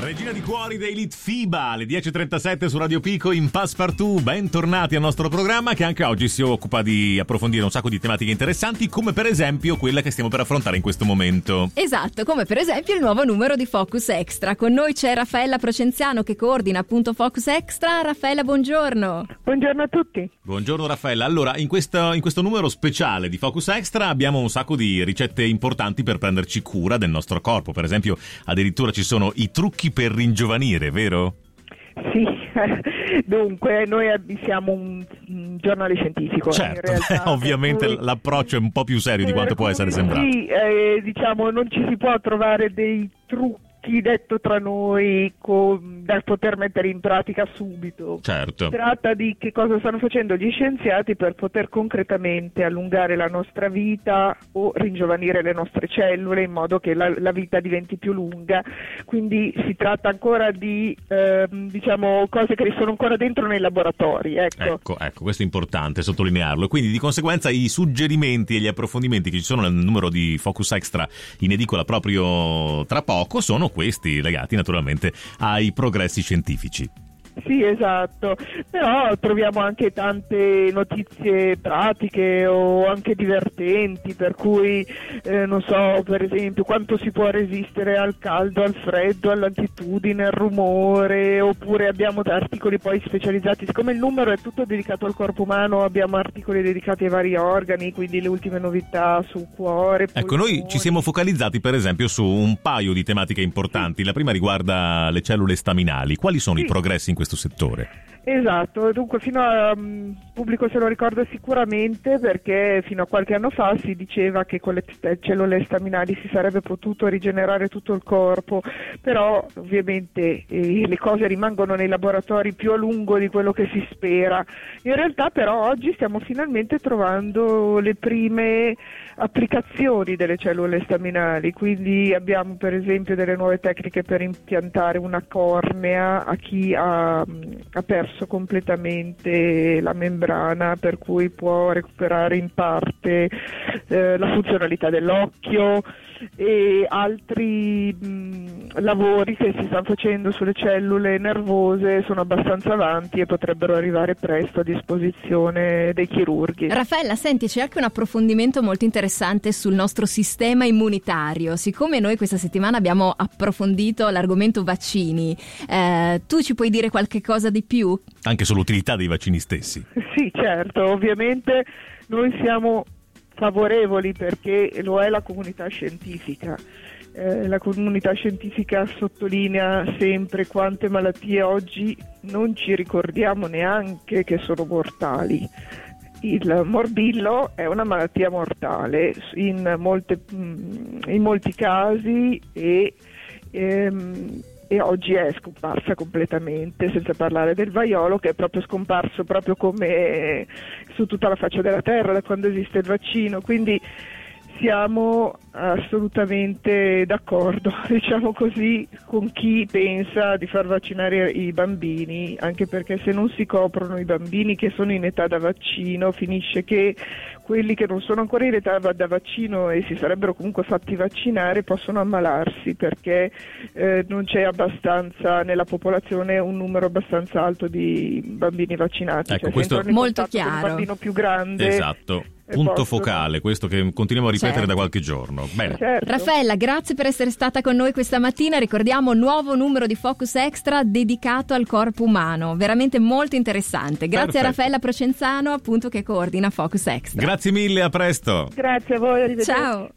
Regina di cuori dei Litfiba, alle 10.37 su Radio Pico in Passepartout. Bentornati al nostro programma, che anche oggi si occupa di approfondire un sacco di tematiche interessanti, come per esempio quella che stiamo per affrontare in questo momento. Esatto, come per esempio il nuovo numero di Focus Extra. Con noi c'è Raffaella Procenziano che coordina appunto Focus Extra. Raffaella, buongiorno. Buongiorno a tutti. Buongiorno Raffaella. Allora, in questo numero speciale di Focus Extra abbiamo un sacco di ricette importanti per prenderci cura del nostro corpo. Per esempio, addirittura ci sono i trucchi per ringiovanire, vero? Sì, dunque noi siamo un giornale scientifico. Certo, in realtà, ovviamente cui, l'approccio è un po' più serio di quanto può essere sembrato. Sì, diciamo non ci si può trovare dei trucchi, detto tra noi, da poter mettere in pratica subito. Certo. Si tratta di che cosa stanno facendo gli scienziati per poter concretamente allungare la nostra vita o ringiovanire le nostre cellule in modo che la vita diventi più lunga. Quindi si tratta ancora di diciamo cose che sono ancora dentro nei laboratori. Ecco, questo è importante sottolinearlo. Quindi di conseguenza i suggerimenti e gli approfondimenti che ci sono nel numero di Focus Extra in edicola proprio tra poco sono questi, legati naturalmente ai progressi scientifici. Sì, esatto, però troviamo anche tante notizie pratiche o anche divertenti, per cui non so, per esempio quanto si può resistere al caldo, al freddo, all'altitudine, al rumore, oppure abbiamo articoli poi specializzati. Siccome il numero è tutto dedicato al corpo umano, abbiamo articoli dedicati ai vari organi, quindi le ultime novità su cuore, polmoni. Ecco, noi ci siamo focalizzati per esempio su un paio di tematiche importanti. La prima riguarda le cellule staminali. Quali sono i progressi in questo settore? Esatto, dunque fino a pubblico se lo ricorda sicuramente, perché fino a qualche anno fa si diceva che con le cellule staminali si sarebbe potuto rigenerare tutto il corpo, però ovviamente le cose rimangono nei laboratori più a lungo di quello che si spera. In realtà però oggi stiamo finalmente trovando le prime applicazioni delle cellule staminali, quindi abbiamo per esempio delle nuove tecniche per impiantare una cornea a chi ha perso completamente la membrana, per cui può recuperare in parte la funzionalità dell'occhio, e altri lavori che si stanno facendo sulle cellule nervose sono abbastanza avanti e potrebbero arrivare presto a disposizione dei chirurghi. Raffaella, senti, c'è anche un approfondimento molto interessante sul nostro sistema immunitario. Siccome noi questa settimana abbiamo approfondito l'argomento vaccini, tu ci puoi dire qualche cosa di più? Anche sull'utilità dei vaccini stessi. Sì, certo, ovviamente noi siamo favorevoli perché lo è la comunità scientifica. La comunità scientifica sottolinea sempre quante malattie oggi non ci ricordiamo neanche che sono mortali. Il morbillo è una malattia mortale in molti casi e oggi è scomparsa completamente, senza parlare del vaiolo, che è proprio scomparso proprio come su tutta la faccia della terra da quando esiste il vaccino. Quindi siamo assolutamente d'accordo, diciamo così, con chi pensa di far vaccinare i bambini, anche perché se non si coprono i bambini che sono in età da vaccino, finisce che quelli che non sono ancora in età da vaccino e si sarebbero comunque fatti vaccinare possono ammalarsi, perché non c'è abbastanza nella popolazione un numero abbastanza alto di bambini vaccinati. Ecco, cioè, questo se molto chiaro. Un bambino più grande. Esatto. Punto focale, questo che continuiamo a ripetere da qualche giorno. Bene. Certo. Raffaella, grazie per essere stata con noi questa mattina. Ricordiamo un nuovo numero di Focus Extra dedicato al corpo umano, veramente molto interessante. Grazie. Perfetto. A Raffaella Procenzano, appunto, che coordina Focus Extra. Grazie mille, a presto. Grazie a voi, arrivederci. Ciao.